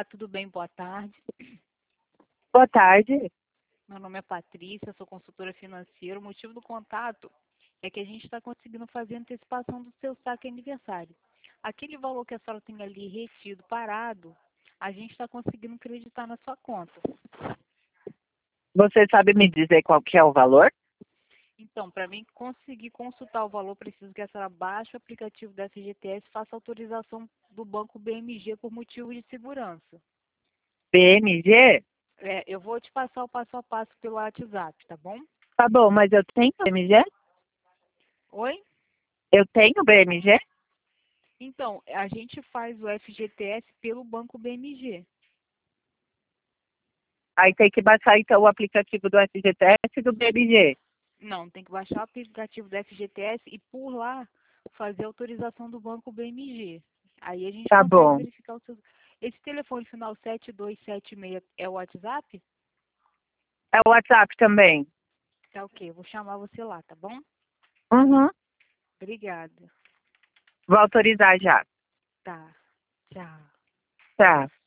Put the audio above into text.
Olá, tudo bem? Boa tarde. Boa tarde. Meu nome é Patrícia, sou consultora financeira. O motivo do contato é que a gente está conseguindo fazer a antecipação do seu saque aniversário. Aquele valor que a senhora tem ali retido, parado, a gente está conseguindo acreditar na sua conta. Você sabe me dizer qual que é o valor? Então, para mim conseguir consultar o valor, preciso que a senhora baixe o aplicativo da FGTS e faça autorização do banco BMG por motivo de segurança. BMG? Eu vou te passar o passo a passo pelo WhatsApp, tá bom? Tá bom, mas eu tenho BMG? Oi? Eu tenho BMG? Então, a gente faz o FGTS pelo banco BMG. Aí tem que baixar então o aplicativo do FGTS e do BMG. Não, tem que baixar o aplicativo do FGTS e por lá fazer a autorização do banco BMG. Aí a gente Tá consegue bom. verificar o seu... Esse telefone final 7276 é o WhatsApp? É o WhatsApp também? Tá ok, eu vou chamar você lá, tá bom? Uhum. Obrigada. Vou autorizar já. Tá. Tchau. Tá.